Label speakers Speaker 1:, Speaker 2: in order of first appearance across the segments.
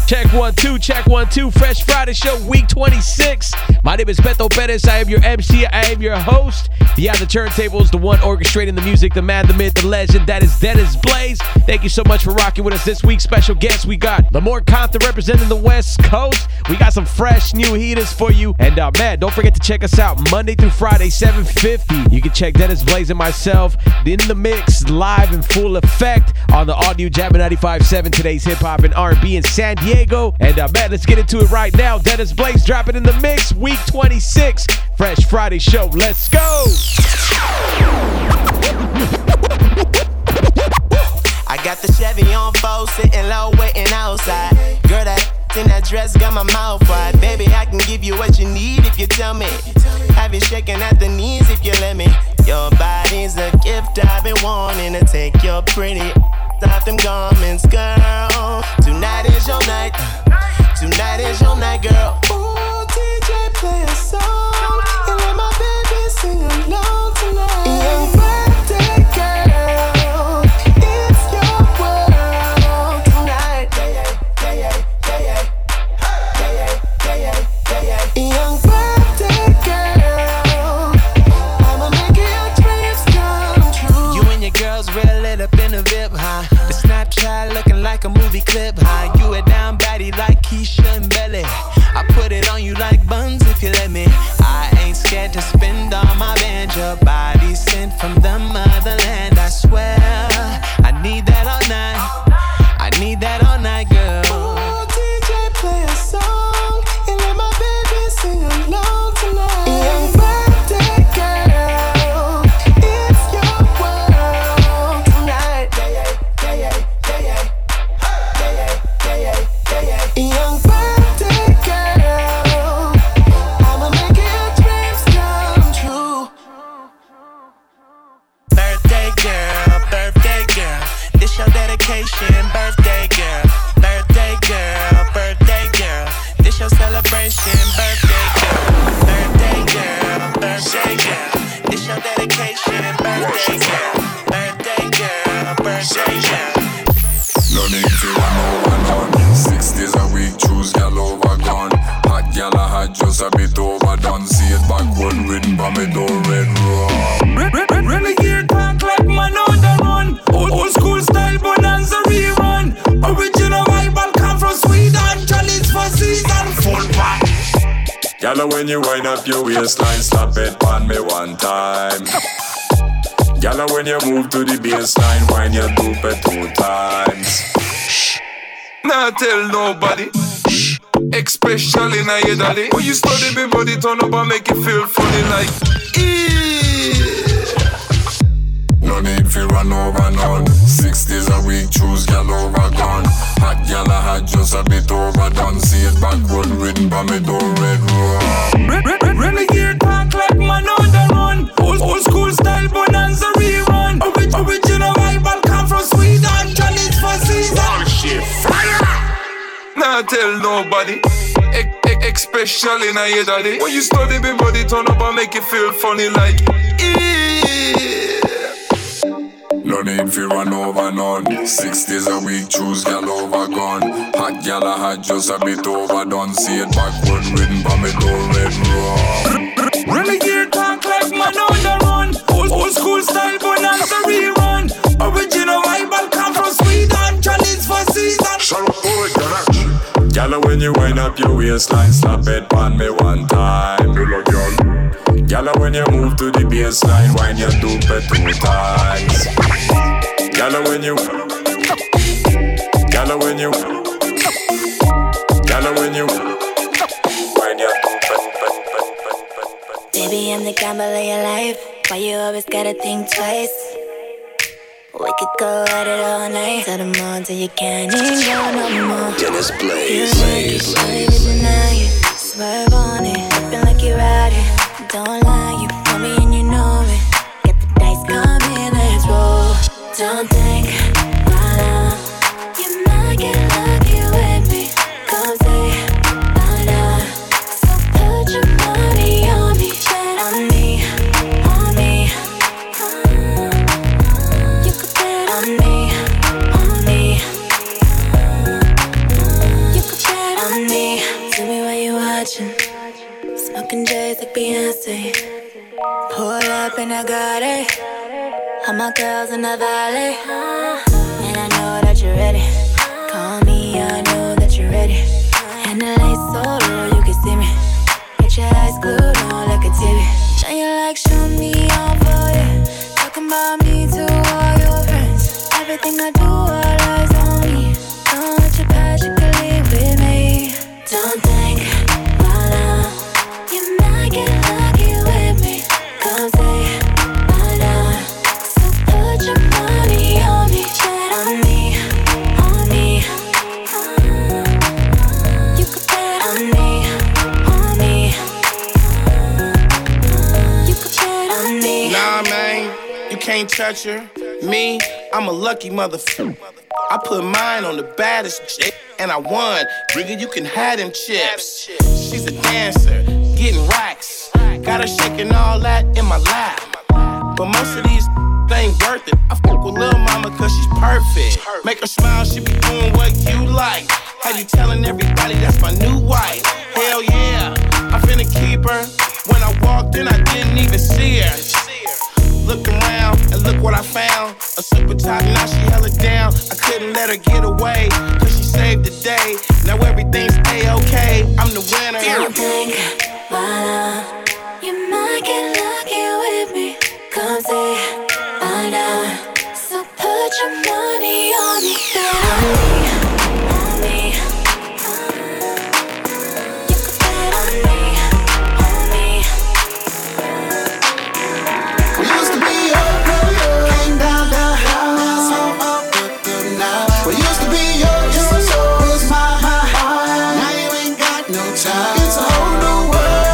Speaker 1: Check 1 2, check 1 2. Fresh Friday Show, week 26. My name is Beto Perez. I am your MC. I am your host. Beyond the turntables, the one orchestrating the music, the man, the myth, the legend. That is Dennis Blaze. Thank you so much for rocking with us this week. Special guest, we got Lamore Compton representing the West Coast. We got some fresh new heaters for you. And man, don't forget to check us out Monday through Friday, 7:50. You can check Dennis Blaze and myself in the mix, live in full effect on the all-new Jammin' 95.7. Today's hip-hop and R&B in San Diego. And man, let's get into it right now. Dennis Blaze dropping in the mix, week 26. Fresh Friday Show. Let's go.
Speaker 2: I got the Chevy on 4, sitting low, waiting outside. Girl, that in that dress got my mouth wide. Baby, I can give you what you need if you tell me. Have you shaking at the knees if you let me. Your body's a gift I've been wanting to take your pretty off them garments, girl. Tonight is your night. Tonight is your night, girl. Ooh, DJ, play a song and let my baby sing along tonight. Your birthday, girl. It's your world tonight. Young birthday, girl. I'ma make your dreams come true. You and your girls real lit up in the VIP, huh? The Snapchat looking like a movie clip, huh? You a down baddie like Keisha and Belly. I put it on you like buns if you let me. I ain't scared to spend all my band. Your body sent from the motherland. I swear, I need that all night. I need that all night, girl. Ooh, DJ, play a song and let my baby sing along tonight. Your birthday, girl. It's your world tonight. Young birthday girl, I'ma make your dreams come true. Birthday girl, this your dedication. Birthday girl, this your celebration. Birthday girl, this your dedication. Birthday girl.
Speaker 3: No need to run over none. 6 days a week, choose gal over gone. Hot gal a hot, just a bit overdone. See it backward, written by me door, red rum.
Speaker 4: Renegade talk like man on the run. Old school style bonanza rerun. Original Bible come from Sweden. Chalice for season full pack.
Speaker 3: Gal, when you wind up your waistline, slap it on me one time. Gal, when you move to the baseline, wind your doop it 2 times.
Speaker 4: Nah tell nobody. Especially now your daddy. When you study me body turn up and make it feel funny like
Speaker 3: No need for run over none. 6 days a week, choose gal over gone. Hot gal a hot, just a bit overdone. See it backward, written by me door, red rum.
Speaker 4: Renegade talk like man on the run. Old school style bonanza rerun. Original Bible come from Sweden. Chalice for season. Oh shit, fire! Nah tell nobody. Especially now your daddy. When you study me body turn up and make it feel funny like
Speaker 3: No need for run over none. 6 days a week, choose gal over gone. Hot gal a hot, just a bit overdone. See it backward, written by me door, red rum.
Speaker 4: Renegade talk like man on the run. Old school style bonanza rerun. Original Bible come from Sweden. Chalice for season.
Speaker 3: Gal, when you wind up your waistline, slap it on me one time. Gal, when you move to the baseline, wind your doop it 2 times. Gal, when you wind your doop it.
Speaker 5: Baby, I'm the gamble of your life. Why you always gotta think twice? We could go at it all night. Till the morning till you can't even go no more.
Speaker 6: Dennis Blaze.
Speaker 5: You like it, don't even deny it. Swerve on it, flipping like you're out it. Don't lie, you want me and you know it. Get the dice, come in, let's roll. Don't think, nah, you might get lucky with me. Come say, nah, so put your money on me, bet on me, on me. You could bet on me, on me. You could Beyonce. Pull up in a Gotti. All my girls in the valley. And I know that you're ready. Call me, I know that you're ready. And the lights so low, you can see me. Get your eyes glued on like a TV. Now you like, show me all for you. Talking about me to all your friends. Everything I do, all eyes on me. Don't let your passion leave with me. Don't think, voila. You might get lucky with me. Come say, voila. So put your money on me. Bet on me, on me. You could bet on me, on me. You could bet on me.
Speaker 6: Nah, man, you can't touch her. Me, I'm a lucky motherfucker. I put mine on the baddest chick, and I won. Nigga, you can have them chips. She's a dancer, getting racks. Got her shaking all that in my lap. But most of these ain't worth it. I fuck with Lil' Mama cause she's perfect. Make her smile, she be doing what you like. Have you telling everybody that's my new wife? Hell yeah, I'm finna keep her. When I walked in, I didn't even see her. Looked around and look what I found. A super top, now she held it down. I couldn't let her get away, cause she saved the day. Now everything's A-okay, I'm the winner.
Speaker 5: Don't think, voila. You might get lucky with me. Come say, find out. So put your money on me. Bet on me, on me. You can bet on me, on me.
Speaker 2: We used to be up, came down, now so up, now. We used to be yours, was my heart. Now you ain't got no time. It's a whole new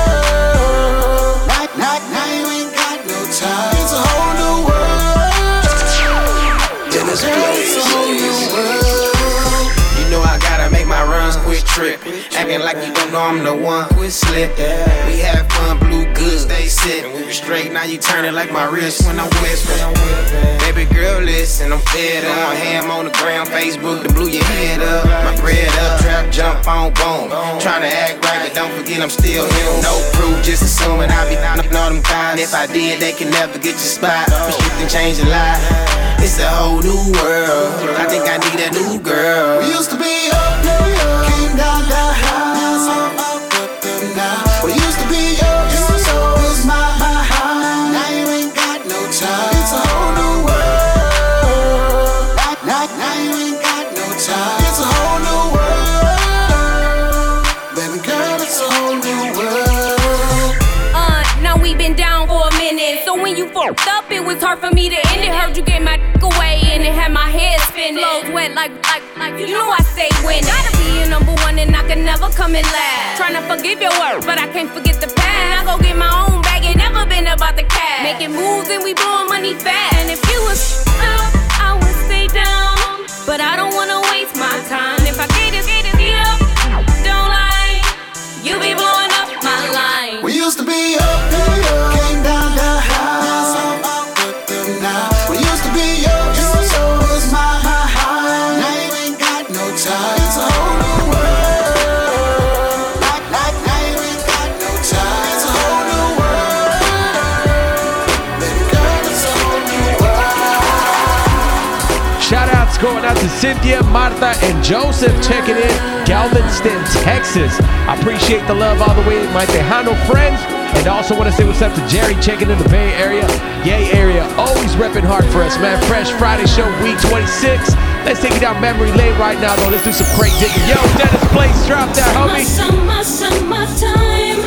Speaker 2: world. Now you ain't got no time. It's a whole new world. It's a whole new world.
Speaker 6: You know I gotta make my runs, quit trippin'. Acting like you don't know I'm the one, quit slippin'. We have fun, blue good, stay sittin'. We be straight, now you turn it like my wrist when I'm whippin'. Baby girl, listen, I'm fed up. I'm ham on the ground, Facebook to blew your head up. My bread up, trap, jump on, boom. Tryna act right, but don't forget I'm still here. No proof, just assuming I be knocking all them guys. If I did, they can never get your spot. Restricting, change a lot. It's a whole new world. I think I need a new girl.
Speaker 2: We used to be up, came down, now so up, now. We used to be yours, was my heart. Now you ain't got no time. It's a whole new world. Now you ain't got no time. It's a whole new world. Baby girl, it's a whole new world.
Speaker 7: Now we been down for a minute. So when you fucked up, it was hard for me to end it. Heard you gave my dick away and it had my head spinning. Flows wet like you know I stay winning. Gotta be a number one and I can never come in last. Tryna forgive your work, but I can't forget the past. I go get my own bag, it never been about the cash. Making moves and we blowing money fast. And if you was up, I would stay down. But I don't wanna waste my time. If I get it up, don't lie. You be blowing up my line.
Speaker 2: We used to be up, came down, now so up, now. We used to be yours, was my heart. Now you ain't got no time. It's a whole new world. Now you ain't got no time. It's a whole new world. Baby girl, it's a whole new world.
Speaker 1: Shout outs going out to Cynthia, Martha, and Joseph checking in. Galveston, Texas. I appreciate the love all the way to my Tejano friends. And also want to say what's up to Jerry checking in the Bay Area. Yay area, always repping hard for us, man. Fresh Friday show, week 26. Let's take it down memory lane right now, though. Let's do some crate digging. Yo, Dennis Place, drop that, homie.
Speaker 7: Summertime.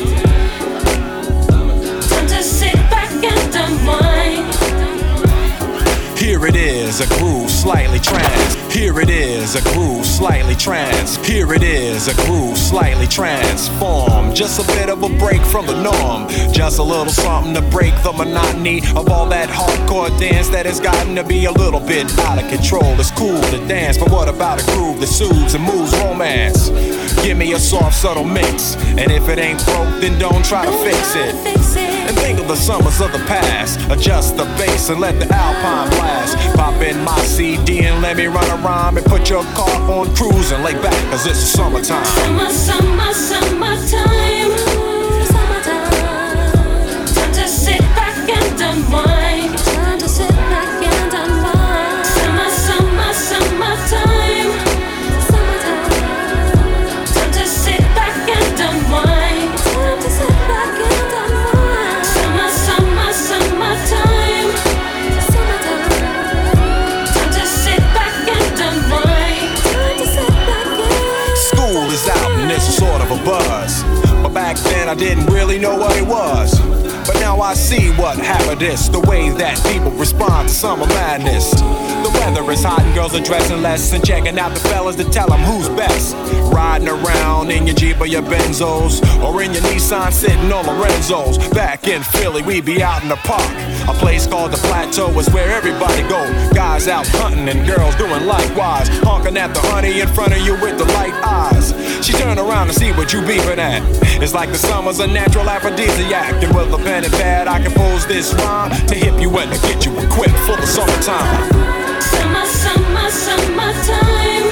Speaker 7: Time to sit back and unwind.
Speaker 8: Here it is, a groove slightly trans. Here it is, a groove slightly trans. Here it is, a groove slightly transformed. Just a bit of a break from the norm. Just a little something to break the monotony of all that hardcore dance that has gotten to be a little bit out of control. It's cool to dance, but what about a groove that soothes and moves romance? Give me a soft, subtle mix. And if it ain't broke, then don't try to fix it. And think of the summers of the past. Adjust the bass and let the Alpine blast. Pop in my CD and let me run a rhyme and put your car on cruise and lay back, cause it's summertime.
Speaker 7: Summertime.
Speaker 8: of a buzz. But back then I didn't really know what it was. But now I see what happiness, the way that people respond to summer madness. The weather is hot and girls are dressing less and checking out the fellas to tell them who's best. Riding around in your Jeep or your Benzos, or in your Nissan sitting on Lorenzo's. Back in Philly, we be out in the park. A place called the Plateau is where everybody go. Guys out hunting and girls doing likewise. Honking at the honey in front of you with the light eyes. She turn around to see what you beeping at. It's like the summer's a natural aphrodisiac. And with a pen and pad I compose this rhyme to hip you and to get you equipped for the summertime.
Speaker 9: Summer, summer, summertime.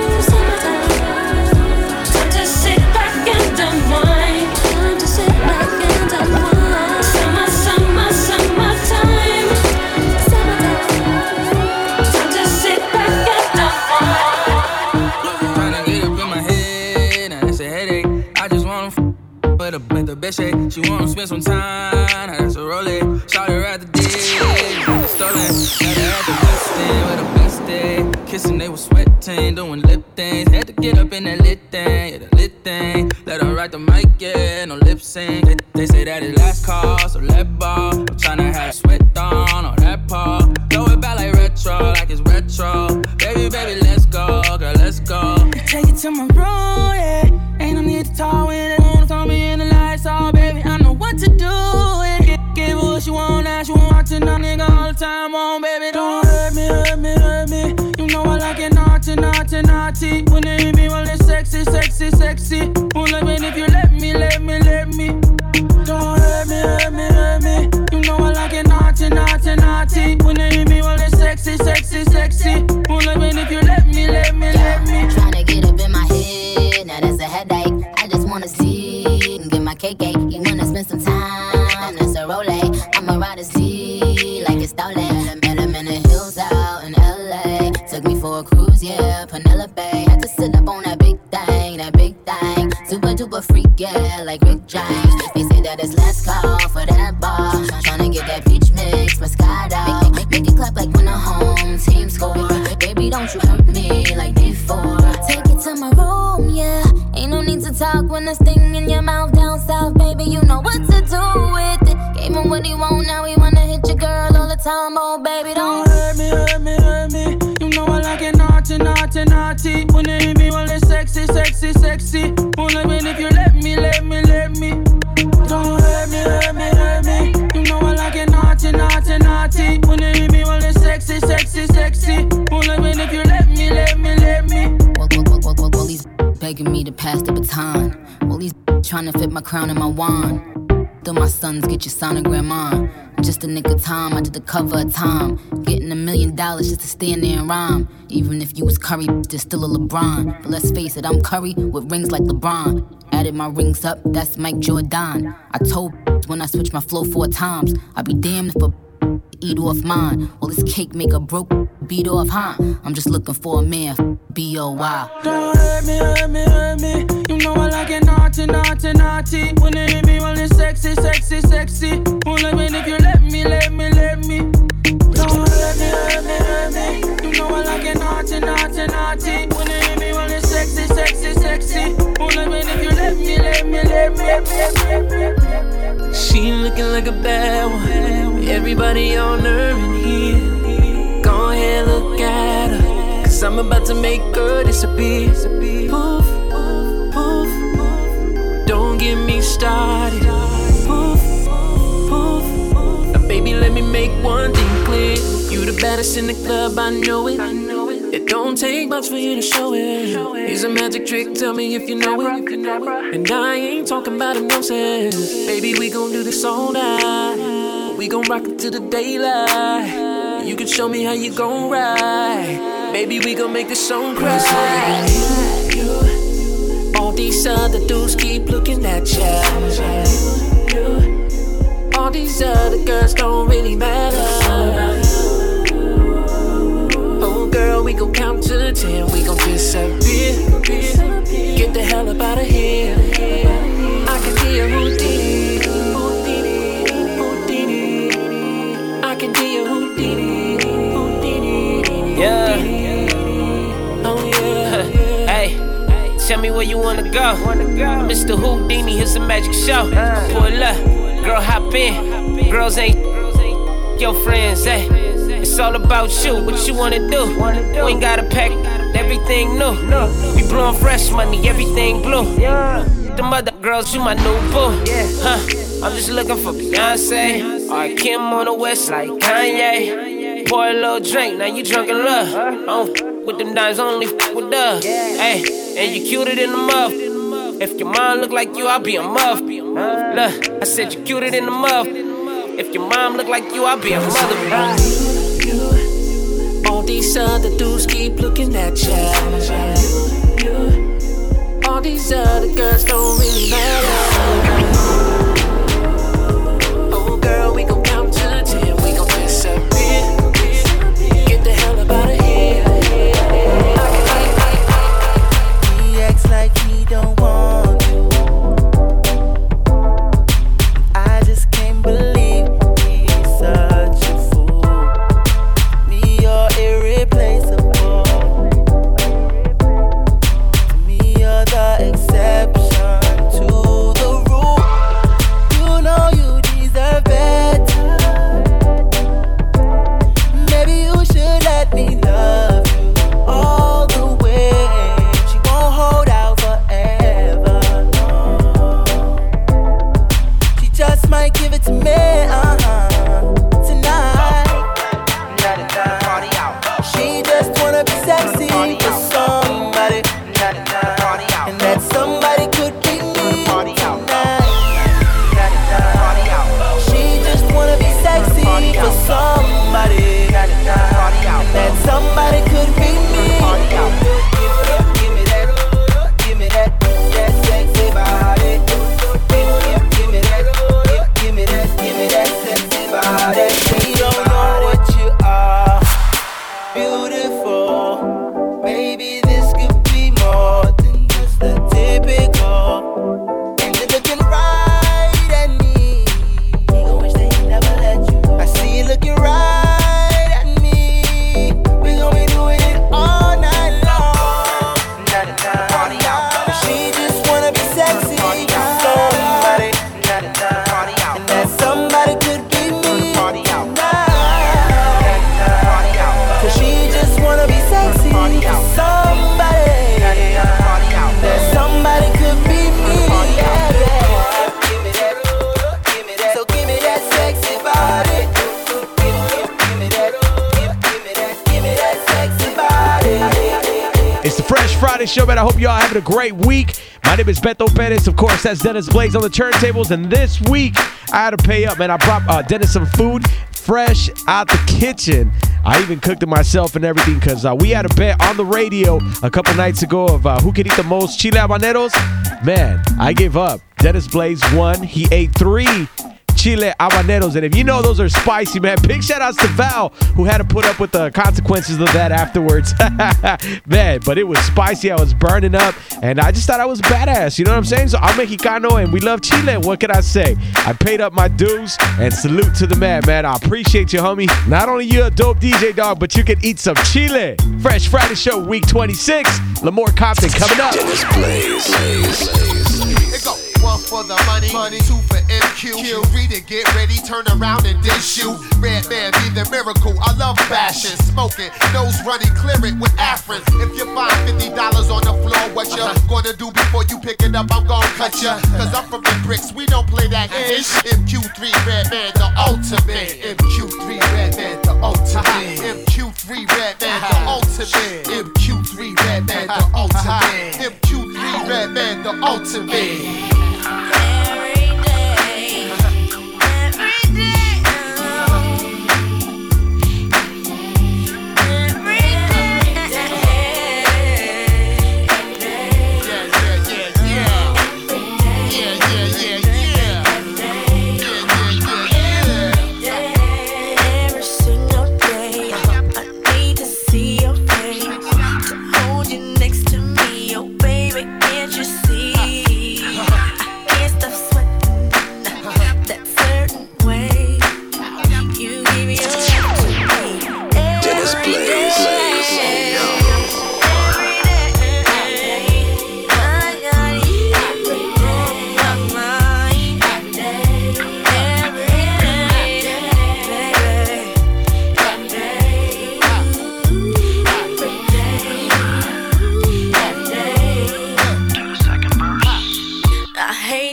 Speaker 9: Time to sit back and unwind. Time to sit back and unwind. Summer, summer, summertime. Time to sit back and unwind.
Speaker 10: Trying to get up in my head, now that's a headache. I just want to with the best shape. She want to spend some time, now that's a roll-it. Shout her at the day, stolen. Now they at the best thing with the best day. Kissing, they was sweating, doing lip things. Had to get up in that lit thing, yeah, the lit thing. Let her write the mic, yeah, no lip sync. They say that it's last call, so let ball. I'm tryna have sweat on that paw. Throw it back like retro, like it's retro. Baby, baby, let's go, girl, let's go.
Speaker 11: Take it to my room, yeah. Ain't no need to talk when they wanna throw me in the lights, oh baby, I know what to do. Give her what she want, now she want to know nigga all the time, on baby, don't hurt me, hurt me, hurt me. You know I like it naughty, naughty, naughty. When they hit me, well it's sexy, sexy, sexy. Won't let me if you let me, let me, let me. Don't hurt me, hurt me, hurt me. You know I like it naughty, naughty, naughty. When they hit me, well it's sexy, sexy, sexy. Won't let me if you let me, let me, let me.
Speaker 12: Tryna get up in my head, now that's a headache. I just wanna see and get my cake. You wanna spend some time, that's a roll. I'ma ride a Z like it's stolen. Met him in the hills out in LA. Took me for a cruise, yeah, Penelope. Had to sit up on that big thing, that big thing. Super duper freak, yeah, like Rick James. They say that it's last call for that bar. Tryna get that peach mix, Moscato. Make it clap like when the home team score. Baby, don't you hurt me like before.
Speaker 9: Take it to my room, yeah. Ain't no need to talk when there's thing in your mouth down south, baby. You know what to do with it. Gave him what he want, now he wanna hit your girl all the time, oh baby, don't
Speaker 11: hurt me, hurt me, hurt me. You know I like it naughty, naughty, naughty. When they hit me, well it's sexy, sexy, sexy. Won't let me if you let me, let me, let me. Don't hurt me, hurt me, hurt me. You know I like it naughty, naughty, naughty. When they hit me, well it's sexy, sexy, sexy. Won't let me if you let me, let me, let me.
Speaker 12: Well, these begging me to pass the baton. Well, these trying to fit my crown in my wand. Till my sons get your sonogram on. Just a nick of time, I did the cover of Time. Getting $1 million just to stand there and rhyme. Even if you was Curry, there's still a LeBron. But let's face it, I'm Curry with rings like LeBron. Added my rings up, that's Mike Jordan. I told when I switched my flow 4 times, I'd be damned if a eat off mine. Well, this cake make a broke beat off, huh? I'm just looking for a man, B.O.Y.
Speaker 11: Don't hurt me, hurt me, hurt me. You know I like it naughty, naughty, naughty. When they hit me, well it's sexy, sexy, sexy. Won't let me if you let me, let me, let me. Don't hurt me, hurt me, hurt me. You know I like it naughty, naughty, naughty. When they hit me, well it's sexy, sexy, sexy. Won't let me if you let me, let me, let me.
Speaker 13: She looking like a bad one. Everybody on her in here. Go ahead, look at her. Cause I'm about to make her disappear. Poof, poof. Don't get me started. Poof, poof. Now baby, let me make one thing clear. You the baddest in the club, I know it. It don't take much for you to show it. Here's a magic trick, tell me if you know it. And I ain't talking about hypnosis. Baby, we gon' do this all night. We gon' rock it to the daylight. You can show me how you gon' ride. Baby, we gon' make this song cry. All these other dudes keep looking at you. All these other girls don't really matter. Girl, we gon' count to 10, we gon' disappear. Get the hell up out of here. I can be a Houdini. I can be a Houdini. Yeah. Oh yeah.
Speaker 14: Hey,
Speaker 13: Tell me where you wanna go. Mr. Houdini, here's a magic show. Pull up, girl hop in. Girls ain't your friends, eh? It's all about you, what you wanna do. You ain't gotta pack everything new. We blowin' fresh money, everything blue. The mother girls, you my new boo. I'm just looking for Beyonce or Kim on the west like Kanye. Pour a little drink, now you drunk in love. With them dimes only with us. Hey, and you cuter than the muff. If your mom look like you, I'll be a muff. Look, I said you cuter than the muff. If your mom look like you, I'll be a mother. All these other dudes keep looking at you. All these other girls don't really matter. Oh girl, we gon' count to 10. We gon' disappear. Get the hell up out of here.
Speaker 2: He acts like he don't want you. I just can't believe he's such a fool. Me, you're irreplaceable. To me, you're the exception to the rule. You know you deserve better. Maybe you should let me love you all the way. She won't hold out forever, no. She just might give it to me, tonight. She just wanna be sexy for somebody, and that somebody could be me tonight. She just wanna be sexy for somebody, and that somebody could be me. Give me that, give me that sexy body. Give me that, give me that sexy body. We don't know what you are, beautiful. Maybe this could be more than just the typical. And you're looking right at me. You gon' wish that he never let you go. I see you looking right at me. We gon' be doing it all night long. She just wanna be sexy for somebody, and that somebody could be me tonight. Cause she just wanna be sexy for somebody, that somebody could be me. Give me that, so give me that sexy body. Give me that, give me that sexy body.
Speaker 1: It's the Fresh Friday Show, man. I hope y'all having a great week. My name is Beto Perez. Of course, that's Dennis Blaze on the turntables. And this week, I had to pay up, man. I brought Dennis some food fresh out the kitchen. I even cooked it myself and everything because we had a bet on the radio a couple nights ago of who could eat the most chile habaneros. Man, I gave up. Dennis Blaze won. He ate 3 chile habaneros, and if you know those are spicy, man, big shout outs to Val, who had to put up with the consequences of that afterwards. Man, but it was spicy. I was burning up, and I just thought I was badass, you know what I'm saying? So I'm Mexicano, and we love Chile. What can I say? I paid up my dues, and salute to the man, man. I appreciate you, homie. Not only you a dope DJ, dog, but you can eat some Chile. Fresh Friday Show, week 26. Lamore Compton coming up.
Speaker 14: Dennis Blaze.
Speaker 15: It go 1 for the money, 2 for MQ. Read it, get ready, turn around and dish you. Red man, be the miracle. I love fashion, smoking, nose running, clear it with Afrin. If you find $50 on the floor, what you gonna do before you pick it up? I'm gonna cut ya. Cause I'm from the bricks, we don't play that ish. MQ3 Red Man, the ultimate. MQ3 Red Man, the ultimate. MQ3 Red Man, the ultimate. MQ3 Red Man, the ultimate. MQ3 Red Man, the ultimate.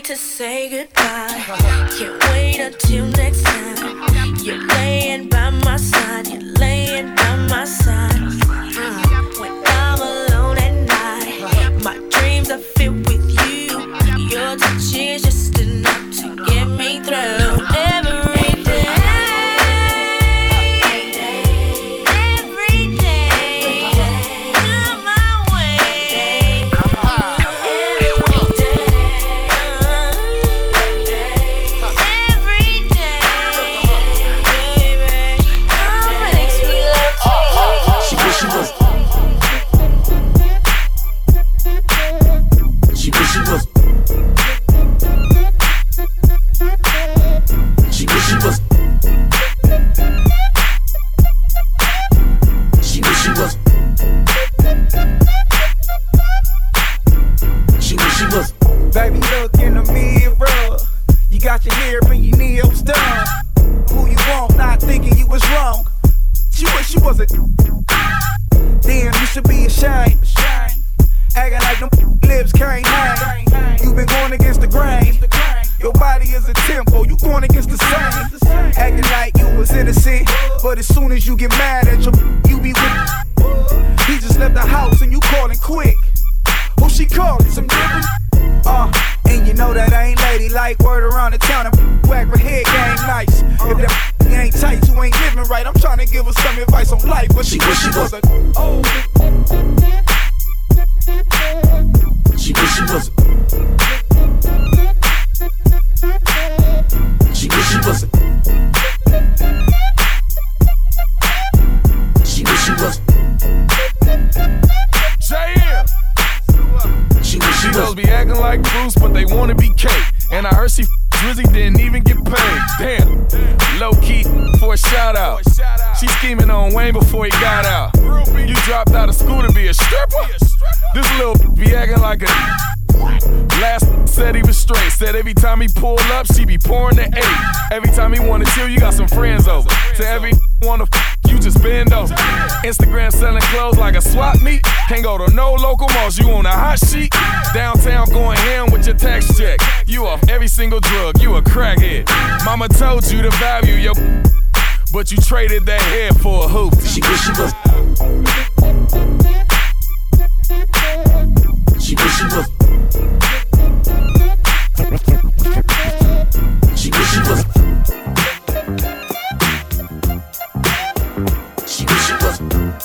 Speaker 14: to say goodbye. Can't wait until next time. You're laying by my side. You're laying by my side. When I'm alone at night, my dreams are filled with you. Your touch is just enough to get me through every day.
Speaker 16: Baby, look in the mirror. You got your hair and your nails done. Who you want, not thinking you was wrong. She wish she wasn't. Damn, you should be ashamed. Acting like them lips can't hang. You been going against the grain. Your body is a tempo, you going against the same. Acting like you was innocent, but as soon as you get mad at your, you be with. He just left the house and you calling quick. Who she calling? Some different. And you know that I ain't ladylike. Word around the town and whack her head game nice. If that ain't tight, you ain't living right. I'm trying to give her some advice on life, but she wish she was a. She wish she was a. She wish she was a. She wish she was a.
Speaker 17: She girls be acting like Bruce, but they wanna be Kate. And I heard she Drizzy didn't even get paid. Damn, low key for a shout out. She scheming on Wayne before he got out. You dropped out of school to be a stripper? This little be acting like a. Last said he was straight. Said every time he pull up, she be pouring the 8. Every time he wanna chill, you got some friends over. To every wanna you just bend over. Instagram selling clothes like a swap meet. Can't go to no local malls, you on a hot sheet. Downtown going ham with your tax check. You off every single drug, you a crackhead. Mama told you to value your, but you traded that hair for a hoop. She wish she was. She wish she was. She wish she was. She wish she was.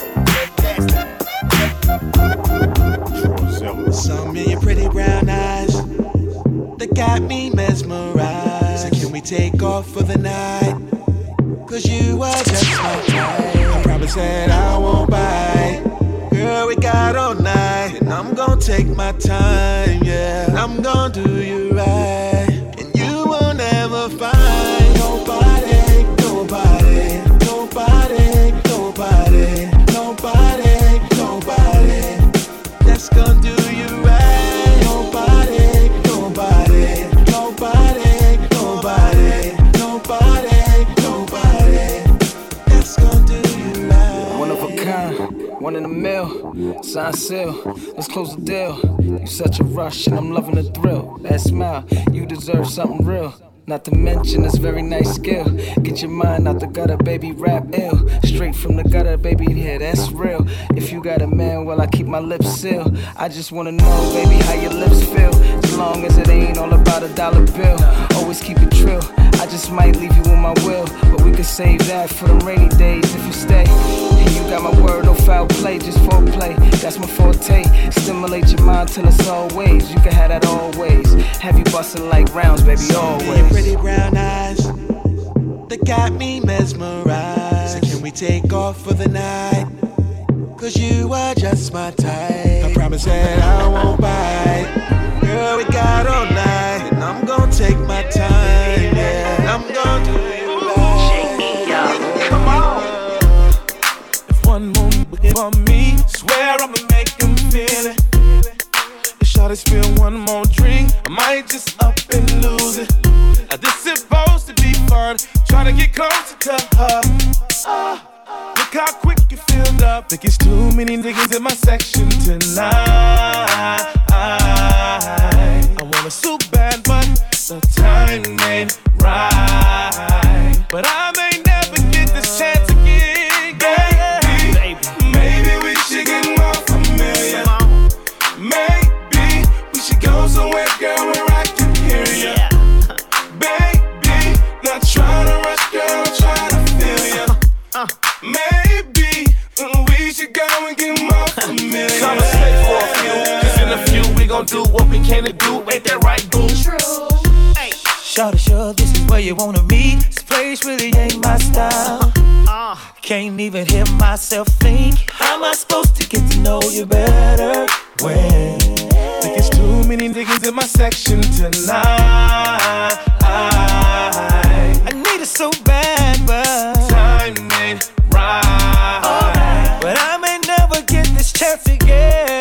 Speaker 2: Some in your pretty brown eyes that got me mesmerized. So can we take off for the night? Cause you are just my type. I promise that I won't bite. Girl, we got all night, and I'm gonna take my time, yeah. I'm gonna do you right, and you won't ever find nobody, nobody, nobody, nobody, nobody, nobody that's gonna do you right. Nobody, nobody, nobody, nobody, nobody, nobody that's gonna do you right.
Speaker 10: One of a kind, one in a mill, sign seal, let's close the deal. You such a rush and I'm loving the thrill. That smile, you deserve something real. Not to mention this very nice skill. Get your mind out the gutter, baby, rap ill. Straight from the gutter, baby, yeah, that's real. If you got a man, well, I keep my lips sealed. I just wanna know, baby, how your lips feel. As long as it ain't all about a dollar bill. Always keep it trill. I just might leave you with my will, but we can save that for the rainy days if you stay. And you got my word, no foul play, just foreplay. That's my forte. Stimulate your mind till it's always. You can have that always. Have you bustin' like rounds, baby, always.
Speaker 2: Pretty brown eyes that got me mesmerized. So can we take off for the night? Cause you are just my type. I promise that I won't bite. Girl, we got all night, and I'm gonna take my time, yeah. I'm gonna do you right. Come on.
Speaker 6: If one more for me, swear I'ma make him feel it. If shawty spill one more drink, I might just up and lose it. Now this is supposed to be fun, trying to get closer to her. Look how quick you filled up. Think it's too many niggas in my section tonight. I want a suit bad, but
Speaker 4: gon' do what we came to do. Ain't that right, boo?
Speaker 2: Shawty, sure, this is where you wanna meet. This place really ain't my style. Can't even hear myself think. How am I supposed to get to know you better when
Speaker 4: there's too many niggas in my section tonight?
Speaker 2: I need it so bad, but
Speaker 4: time ain't right.
Speaker 2: But I may never get this chance again.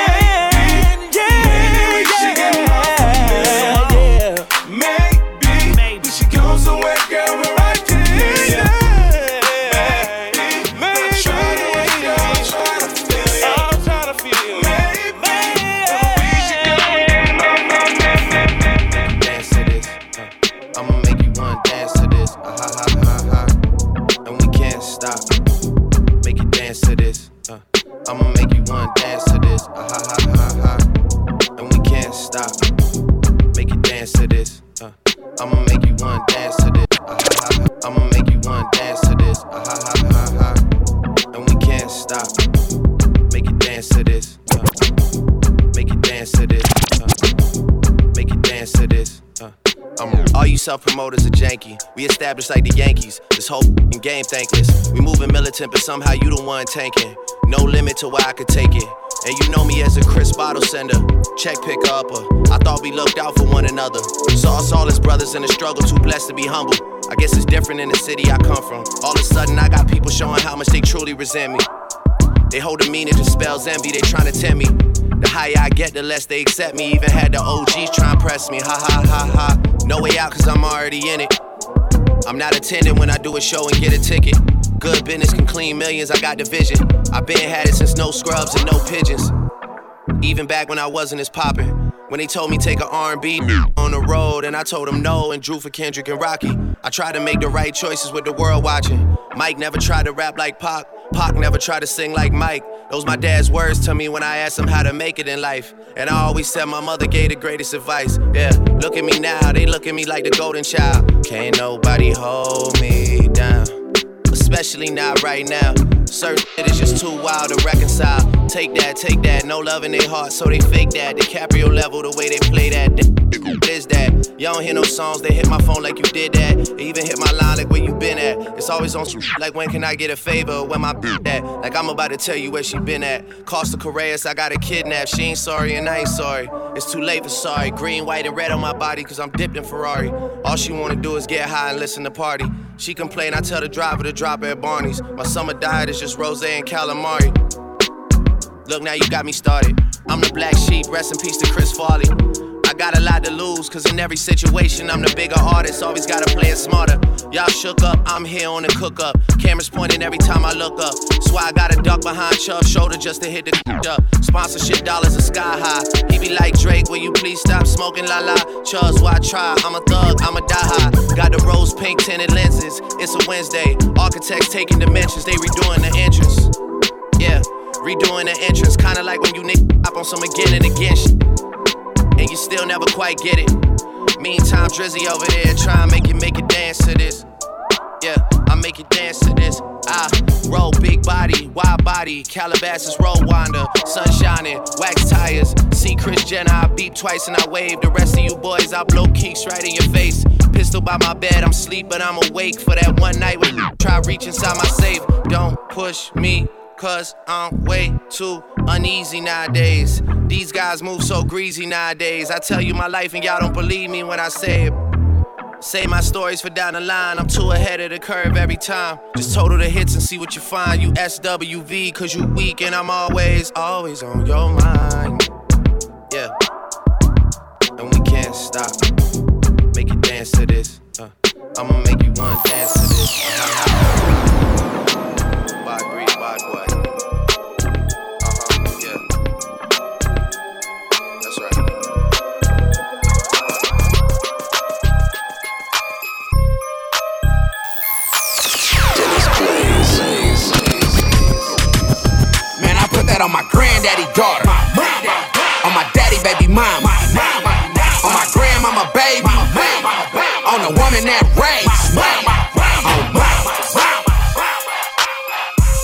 Speaker 18: Self-promoters are janky. We established like the Yankees. This whole game thankless. We moving militant, but somehow you the one tanking. No limit to where I could take it. And you know me as a crisp bottle sender, check picker upper. I thought we looked out for one another. Saw us all as brothers in the struggle, too blessed to be humble. I guess it's different in the city I come from. All of a sudden I got people showing how much they truly resent me. They hold a meaning, just spells envy, they trying to tempt me. The higher I get, the less they accept me. Even had the OGs try and press me. Ha ha ha ha. No way out cause I'm already in it. I'm not attending when I do a show and get a ticket. Good business can clean millions, I got the vision. I been had it since no scrubs and no pigeons. Even back when I wasn't as poppin'. When they told me take a R&B on the road, and I told them no and drew for Kendrick and Rocky. I tried to make the right choices with the world watching. Mike never tried to rap like Pac. Pac never tried to sing like Mike. Those my dad's words to me when I asked him how to make it in life. And I always said my mother gave the greatest advice. Yeah, look at me now, they look at me like the golden child. Can't nobody hold me down, especially not right now. Certain shit is just too wild to reconcile. Take that, no love in their heart, so they fake that. DiCaprio level, the way they play that. What is that? You don't hear no songs, they hit my phone like you did that. They even hit my line like where you been at. It's always on like when can I get a favor, where my at? Like I'm about to tell you where she been at. Costa Correas, I got her kidnapped. She ain't sorry and I ain't sorry. It's too late for sorry. Green, white, and red on my body cause I'm dipped in Ferrari. All she wanna do is get high and listen to party. She complain, I tell the driver to drop her at Barney's. My summer diet is just rosé and calamari. Look, now you got me started. I'm the black sheep, rest in peace to Chris Farley. I got a lot to lose, cause in every situation I'm the bigger artist, always gotta play it smarter. Y'all shook up, I'm here on the cook up. Cameras pointing every time I look up. That's why I gotta duck behind Chubb's shoulder just to hit the up. Sponsorship dollars are sky high. He be like Drake, will you please stop smoking la la? Chubb's why I try, I'm a thug, I'm a die high. Got the rose pink tinted lenses, it's a Wednesday. Architects taking dimensions, they redoing the entrance. Yeah, redoing the entrance, kinda like when you niggas hop on some again and again shit. And you still never quite get it. Meantime, Drizzy over there try and make it dance to this. Yeah, I make it dance to this. I roll big body, wide body, Calabasas roll winder, sun shining, wax tires. See Chris Jenner, I beep twice and I wave. The rest of you boys, I blow keeks right in your face. Pistol by my bed, I'm sleep, but I'm awake for that one night when you try reach inside my safe. Don't push me, cause I'm way too uneasy nowadays. These guys move so greasy nowadays. I tell you my life and y'all don't believe me when I say it. Say my stories for down the line. I'm too ahead of the curve every time. Just total the hits and see what you find. You SWV cause you weak and I'm always on your mind. Yeah. And we can't stop. Make you dance to this. I'ma make you wanna dance to this. Bad breed, bad boy. Yeah. That's right.
Speaker 19: Man, I put that on my granddaddy daughter. On my daddy baby mama. On my grandmama baby. On the woman that raised me. On my.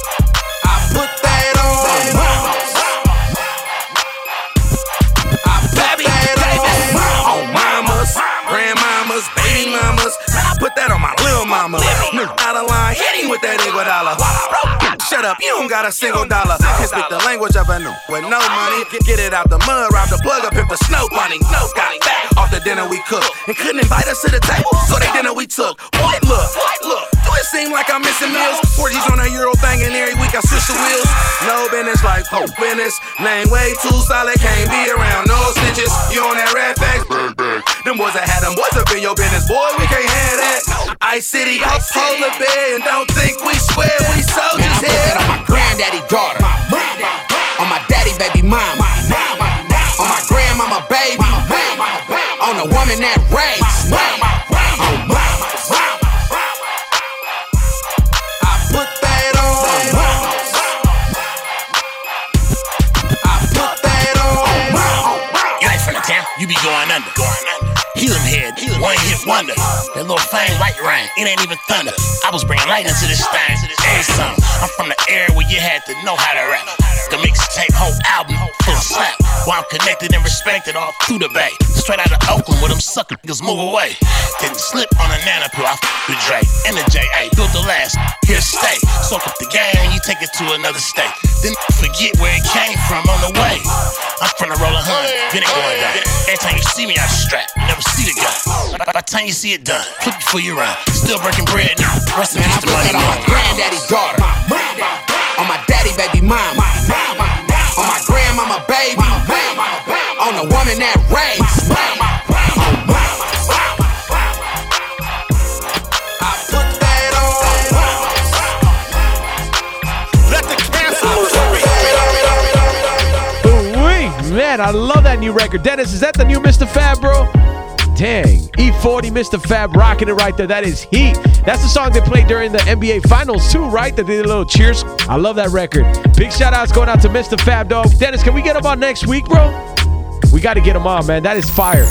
Speaker 19: I put that on. I
Speaker 6: dollar. Shut up, you don't got a single dollar. Can speak the language of a new with no money. Get it out the mud, rob the plug up, pimp the snow bunny. Got back off the dinner we cooked and couldn't invite us to the table, so they dinner we took. Boy, look, do it seem like I'm missing meals? 40s on a Euro thing and every week I switch the wheels. No business like hope business. Name way too solid, can't be around no snitches. You on that red facts? Them boys that had them boys up in your business, boy, we can't have that. Ice City, polar bear, and don't think we swear we soldiers here.
Speaker 19: On my granddaddy daughter, on my daddy baby mama, on my grandmama baby, on the woman that raised me. I put that on. I put that on.
Speaker 20: You ain't from the town, you be going under. Helium head, one hit wonder. That little flame light rain, it ain't even thunder. I was bringing light into this thing, every song. I'm from the era where you had to know how to rap. The mixtape, whole album, full slap. While I'm connected and respected all through the bay. Straight out of Oakland where them sucker niggas move away. Didn't slip on a nana pill, I with Dre and the J.A. Built the last, here to stay. Soak up the game, you take it to another state. Then forget where it came from on the way. I'm from the roller hun, then it going down. Every time you see me, I strap, never see the gun. By the time you see it done, flip before you run. Still breaking bread now, rest in peace to money.
Speaker 19: On my granddaddy daughter, on my daddy baby mama, on my grandmama baby, on the woman that raised me. I put that on.
Speaker 6: Let the cancer
Speaker 1: Man, I love that new record. Dennis, is that the new Mr. Fab, bro? Dang. E40, Mr. Fab, rocking it right there. That is heat. That's the song they played during the NBA Finals too, right? They did a little cheers. I love that record. Big shout outs going out to Mr. Fab, dog. Dennis, can we get him on next week, bro? We got to get him on, man. That is fire.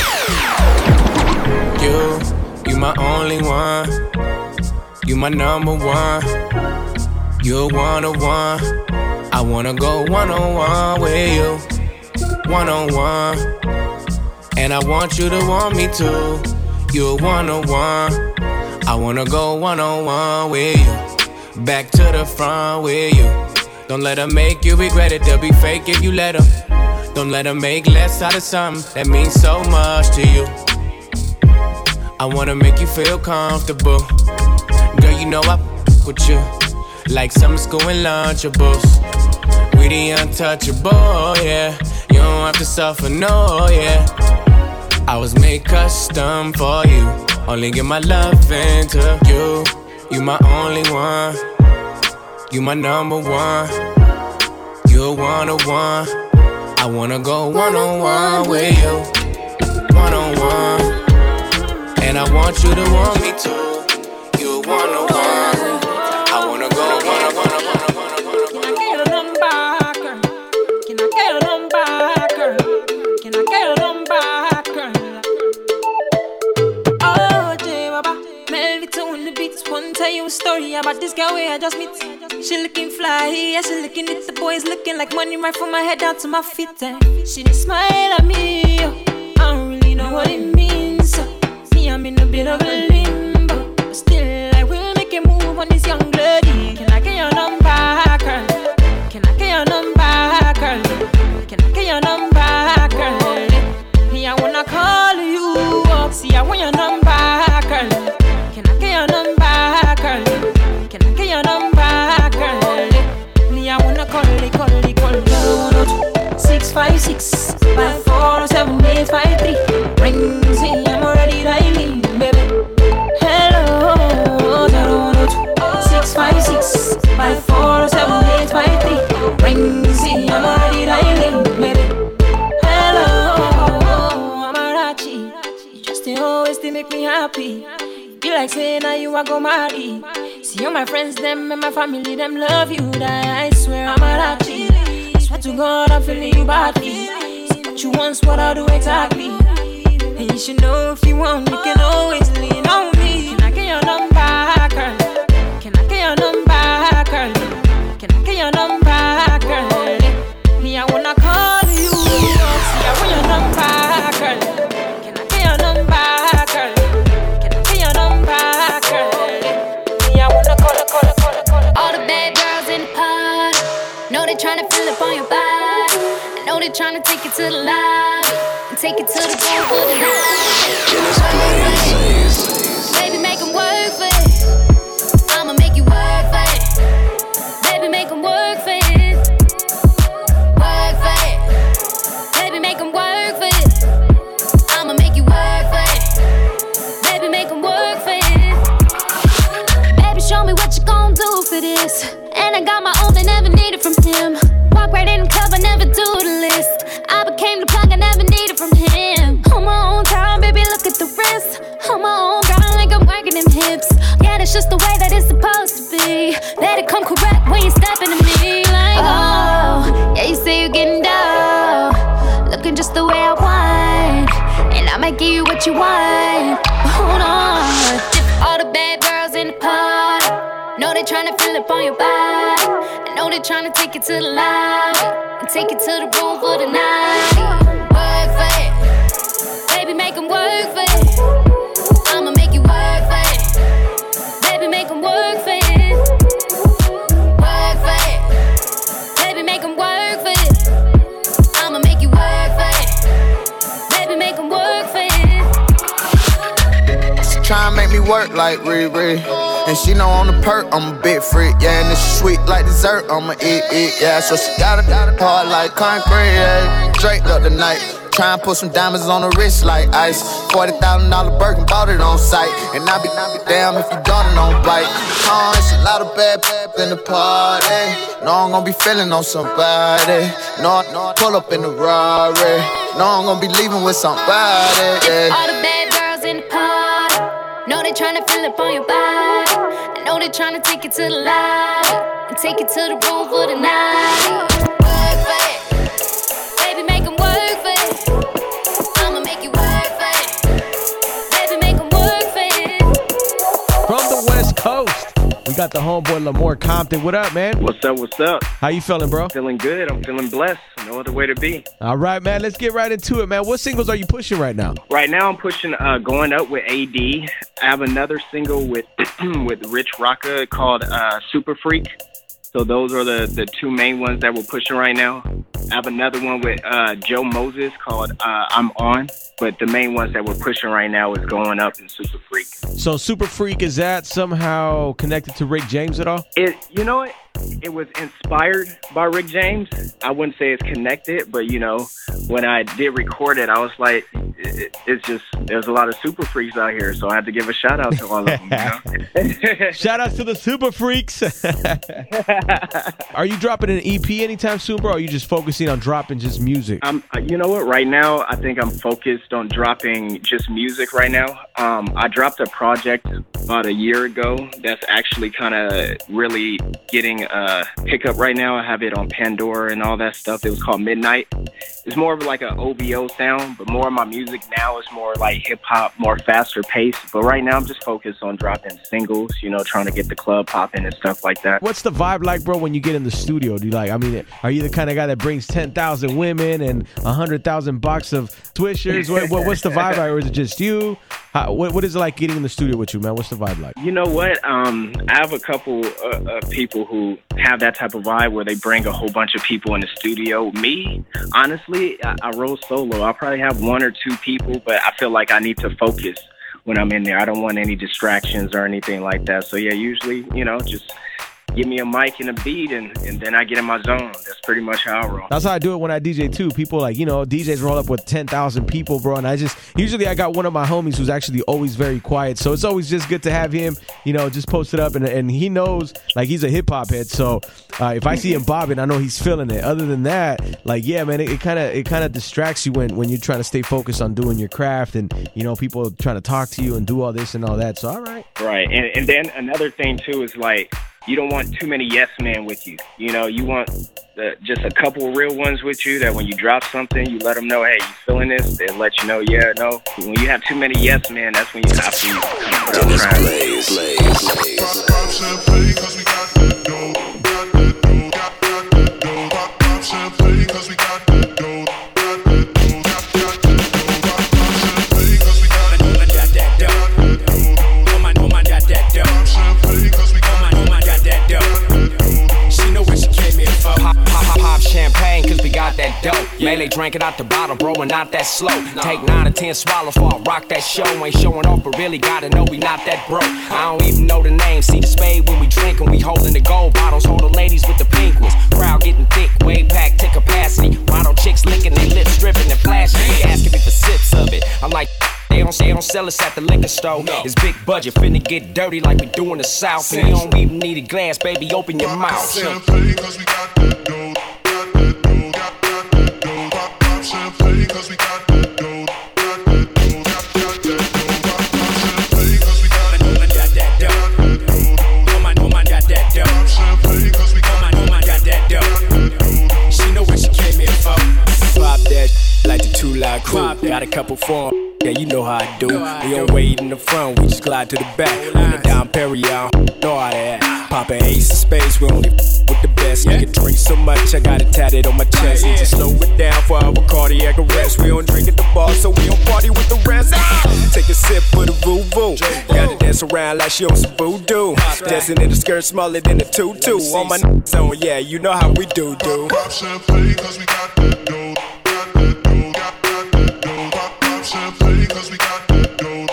Speaker 10: You my only one. You my number one. You're one-on-one. I wanna go one-on-one with you. One-on-one. And I want you to want me too. You're one-on-one. I wanna go one-on-one with you. Back to the front with you. Don't let them make you regret it. They'll be fake if you let them. Don't let them make less out of something that means so much to you. I wanna make you feel comfortable. Girl, you know I with you like summer school and Lunchables. We the untouchable, yeah. You don't have to suffer, no, yeah. I was made custom for you. Only give my love into you. You my only one. You my number one. You're one-on-one. I wanna go one-on-one with you. One-on-one. And I want you to want me too. You're one-on-one. I wanna go one-on-one.
Speaker 21: Tell you a story about this girl where I just meet. She looking fly, yeah, she looking at the boys looking like money right from my head down to my feet. She didn't smile at me, I don't really know what it means. Me, I'm in a bit of a limbo, but still I will make a move on this young lady. Can I get your number, girl? Can I get your number, girl? Can I get your number, girl? Me, I wanna call you up, see I want your number, girl. Can I get your number? Can I get your number, girl? Me, I wanna call it. 656 5407 853. Rings in, I'm already dialing, baby. Hello, 656 5407 853. Rings in, I'm already dialing, baby. Hello, Amarachi. You just always they make me happy. Be like saying now you are go marry. See all my friends, them and my family, them love you. That I swear I'm a lucky. I swear to God I'm feeling you badly. See what you want, what I'll do exactly. And you should know if you want, you can always lean on me. Can I get your number, girl? Can I get your number, girl? Can I get your number, girl? Me, I wanna call you. See I want your number, girl. Can I get your number, girl? Can I get your number, girl? Me, I wanna call.
Speaker 9: tryna take it to the lobby and take it to the room for the night. Baby, make them work for it. I'ma make you work for it. Baby, make them work for it. Work for it. Baby, make them work for it. I'ma make you work for it. Baby, make them work for it. Baby, show me what you gon' do for this. And I got my own, I never needed from him. Walk right in the club, I never do the list. I became the plug, I never needed from him. On my own time, baby, look at the wrist. On my own grind, like I'm working them hips. Yeah, that's just the way that it's supposed to be. Let it come correct when you step into me. Like, oh, yeah, you say you're getting down, looking just the way I want, and I might give you what you want. But hold on, all the bad girls in the party know they tryna feel up on your body. I know they tryna take it to the lobby and take it to the room for the night. Work for it, baby, make them work for it. I'ma make you work for it, baby, make them work for it. Work for it, baby, make them work for it. I'ma make you work for it, baby, make them work for it.
Speaker 3: She tryna make me work like Riri. And she know on the perk, I'm a big freak, yeah. And it's sweet like dessert, I'ma eat, yeah. So she got it hard like concrete, yeah. Drake up the night, try and put some diamonds on the wrist like ice. $40,000 Birkin, bought it on site. And I be damn if your daughter don't bite. Oh, it's a lot of bad in the party. No, I'm gonna be feeling on somebody. No, pull up in the Rari. No, I'm gonna be leaving with somebody, yeah.
Speaker 9: All the bad girls in the party know they tryna feel up on your body. I know they tryna take it to the lobby and take it to the room for the night. Work for it, baby, make them work for it. I'ma make you work for it, baby, make them work for it.
Speaker 1: From the West Coast, we got the homeboy Lamore Compton. What up, man?
Speaker 22: What's up, what's up?
Speaker 1: How you feeling, bro?
Speaker 22: Feeling good, I'm feeling blessed. No other way to be.
Speaker 1: All right, man, let's get right into it, man. What singles are you pushing right now?
Speaker 22: Right now, I'm pushing Going Up with AD. I have another single with with Rich Rocka called Super Freak. So those are the two main ones that we're pushing right now. I have another one with Joe Moses called I'm On. But the main ones that we're pushing right now is Going Up and Super Freak.
Speaker 1: So Super Freak, is that somehow connected to Rick James at all?
Speaker 22: You know what? It was inspired by Rick James. I wouldn't say it's connected, but, you know, when I did record it, I was like, it's just, there's a lot of super freaks out here, so I had to give a shout out to all of them, you know?
Speaker 1: Shout out to the super freaks. Are you dropping an EP anytime soon, bro, or are you just focusing on dropping just music?
Speaker 22: You know what? Right now, I think I'm focused on dropping just music right now. I dropped a project about a year ago that's actually kind of really getting a pickup right now. I have it on Pandora and all that stuff. It was called Midnight. It's more of like an OVO sound, but more of my music now is more like hip-hop, more faster paced. But right now, I'm just focused on dropping singles, you know, trying to get the club popping and stuff like that.
Speaker 1: What's the vibe like, bro, when you get in the studio? Do you like, I mean, are you the kind of guy that brings 10,000 women and 100,000 box of Swishers? What's the vibe like, or is it just you? What is it like getting in the studio with you, man? What's the vibe like?
Speaker 22: You know what? I have a couple of people who have that type of vibe where they bring a whole bunch of people in the studio. Me, honestly, I roll solo. I'll probably have one or two people, but I feel like I need to focus when I'm in there. I don't want any distractions or anything like that. So yeah, usually, you know, just give me a mic and a beat, and then I get in my zone. That's pretty much how I roll.
Speaker 1: That's how I do it when I DJ too. People like, you know, DJs roll up with 10,000 people, bro. And usually I got one of my homies who's actually always very quiet. So it's always just good to have him, you know, just post it up. And he knows, like, he's a hip hop head. So if I see him bobbing, I know he's feeling it. Other than that, like, yeah, man, it kind of distracts you when you're trying to stay focused on doing your craft and, you know, people trying to talk to you and do all this and all that. So, all right.
Speaker 22: Right. And then another thing too is like, you don't want too many yes men with you. You know, you want just a couple real ones with you that when you drop something, you let them know, hey, you feeling this? They'll let you know, yeah, no. When you have too many yes men, that's when you have to put up
Speaker 5: Drank it out the bottle, bro, and not that slow. Take 9 or 10 swallows before I rock that show. Ain't showing off, but really gotta know we not that broke. I don't even know the name. See the spade when we drinkin'. We holding the gold bottles, hold the ladies with the pink ones. Crowd getting thick, way packed to capacity. Model chicks licking their lips, stripping and flashing. They asking me for sips of it. I'm like, they don't sell us at the liquor store. It's big budget, finna get dirty like we do in the South. And you don't even need a glass, baby, open your mouth.
Speaker 7: Champagne, cause we got that dough. Champagne, cause we got that dough.
Speaker 5: She know what she came here for. Pop that like the Too Loud Crew. Got a couple for 'em. Yeah, you know how I do. We don't wait in the front, we just glide to the back. On the down Perignon, know how that. Pop an ace of space, we only with the best. Nigga drink so much, I got it tatted on my chest. And just slow it down for our cardiac arrest. We don't drink at the bar, so we don't party with the rest. Take a sip for the voo-voo. Gotta dance around like she on some voodoo. Dancing in the skirt smaller than a tutu. On my zone, yeah, you know how we do.
Speaker 7: Pop champagne, cause we got that dough. Champagne, cause we got that dough.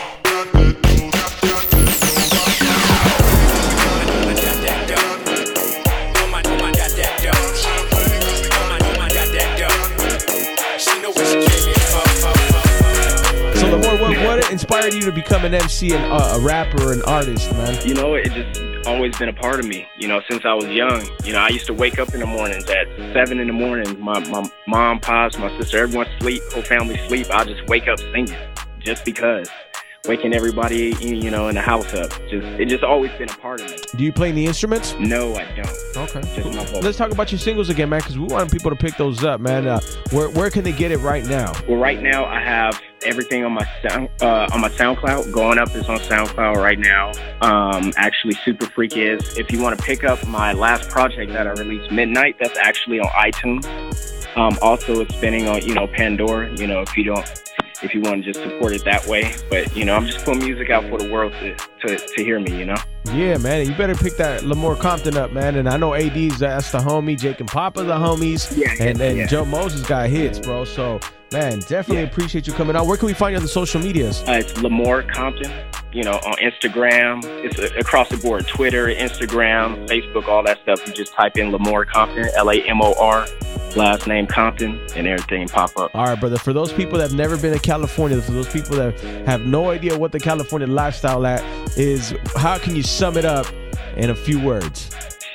Speaker 1: So Lamore, what inspired you to become an MC and a rapper and artist, man?
Speaker 22: You know, it just always been a part of me, you know, since I was young. You know, I used to wake up in the mornings at 7 in the morning. My mom, pops, my sister, everyone sleep, whole family sleep. I just wake up singing just because. Waking everybody, you know, in the house up. It just always been a part of me.
Speaker 1: Do you play any instruments?
Speaker 22: No, I don't.
Speaker 1: Okay.
Speaker 22: Just my voice.
Speaker 1: Let's talk about your singles again, man, because we want people to pick those up, man. Where can they get it right now?
Speaker 22: Well, right now I have everything on my SoundCloud. Going Up is on SoundCloud right now. Actually, Super Freak is. If you want to pick up my last project that I released, Midnight, that's actually on iTunes. Also, it's spinning on, you know, Pandora. You know, if you want to just support it that way. But, you know, I'm just putting music out for the world to hear me, you know?
Speaker 1: Yeah, man. You better pick that Lamore Compton up, man. And I know AD's, that's the homie. Jake and Papa, the homies. Yeah, and Joe Moses got hits, bro. So, man, definitely appreciate you coming out. Where can we find you on the social medias?
Speaker 22: It's Lamore Compton, you know, on Instagram. It's across the board. Twitter, Instagram, Facebook, all that stuff. You just type in Lamore Compton, Lamor. Last name Compton, and everything pop up.
Speaker 1: All right, brother. For those people that have never been to California, for those people that have no idea what the California lifestyle is, how can you sum it up in a few words?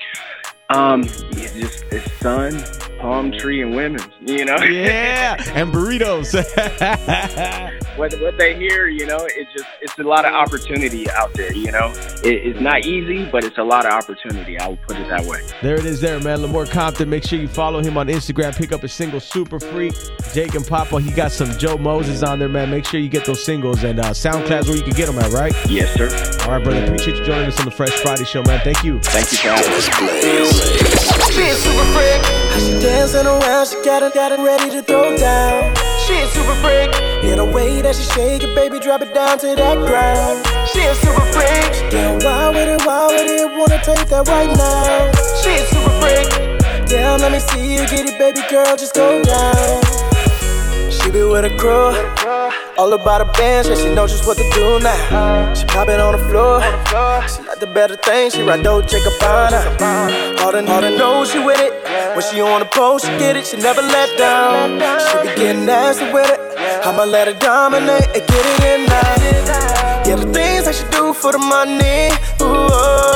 Speaker 22: It's sun, palm tree, and women, you know?
Speaker 1: Yeah, and burritos.
Speaker 22: what they hear, you know, it's a lot of opportunity out there, you know? It's not easy, but it's a lot of opportunity. I would put it that way.
Speaker 1: There it is there, man. Lamore Compton. Make sure you follow him on Instagram. Pick up his single, Super Freak. Jake and Papa, he got some Joe Moses on there, man. Make sure you get those singles. And SoundCloud's where you can get them at, right?
Speaker 22: Yes, sir.
Speaker 1: All right, brother. Appreciate you joining us on the Fresh Friday Show, man. Thank you.
Speaker 22: Thank you for having us.
Speaker 2: She's super freak. How she dancing around, she got it ready to throw down. She's super freak. Yeah, the way that she shake it, baby, drop it down to that ground. She's super freak. She get wild with it, wanna take that right now. She's super freak. Damn, let me see you get it, baby girl, just go down. She be with a crew, all about her bands, yeah, she knows just what to do now. She poppin' on the floor, she like the better thing, she ride Dolce & Gabbana. All the know she with it, when she on the pole, she get it, she never let down. She be getting nasty with it, I'ma let her dominate and get it in now. Yeah, the things that she do for the money, ooh,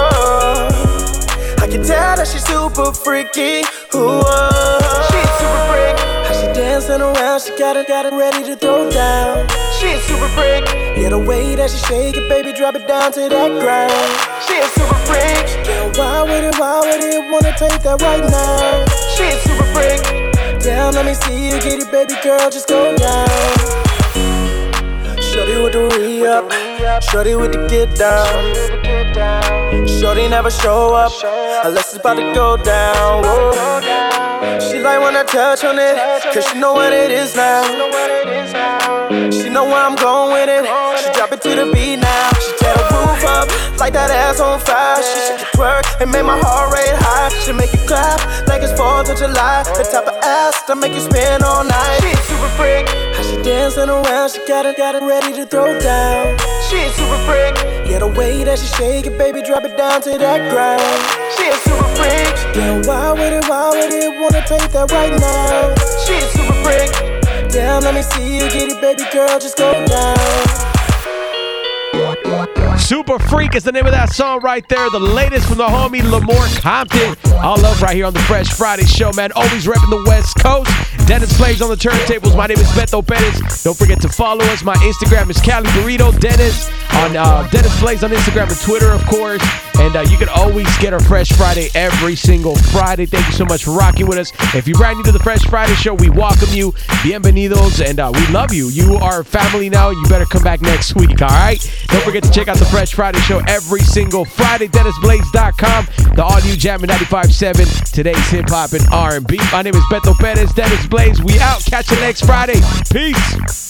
Speaker 2: I can tell that she's super freaky, ooh, she's super freak. Dancing around, she got it ready to throw down. She's super freak. Yeah, the way that she shake it, baby, drop it down to that ground. She's super freak. She get wild with it, wanna take that right now. She's super freak. Damn, let me see you get it, baby girl, just go down. Shorty with the re-up, shorty with the get down. Shorty never show up unless it's about to go down. Whoa. She like when I touch on it, cause she know what it is now. She know where I'm going with it, she drop it to the beat now. She tear the roof up like light that ass on fire. She should twerk and make my heart rate high. She make you clap like it's 4th of July. The type of ass that make you spend all night. She's super freak. How she dancing around, she got it ready to throw down. She's super freak. Yeah, the way that she shake it, baby, drop it down to that ground. She's super freak. Damn, wild with it, wanna take that right now. She's super freak. Damn, let me see you get it, baby girl, just go down.
Speaker 1: Super Freak is the name of that song right there. The latest from the homie Lamore Compton. All love right here on the Fresh Friday show, man. Always repping the West Coast. Dennis Blaze on the turntables. My name is Beto Perez. Don't forget to follow us. My Instagram is Cali Burrito. Dennis on Dennis Blaze on Instagram and Twitter, of course. And you can always get our Fresh Friday every single Friday. Thank you so much for rocking with us. If you're brand new to the Fresh Friday show, we welcome you. Bienvenidos. And we love you. You are family now. You better come back next week, all right? Don't forget to check out the Fresh Friday show every single Friday. DennisBlaze.com. The all new Jammin' 95.7. Today's hip hop and R&B. My name is Beto Perez. Dennis Blaze. We out. Catch you next Friday. Peace.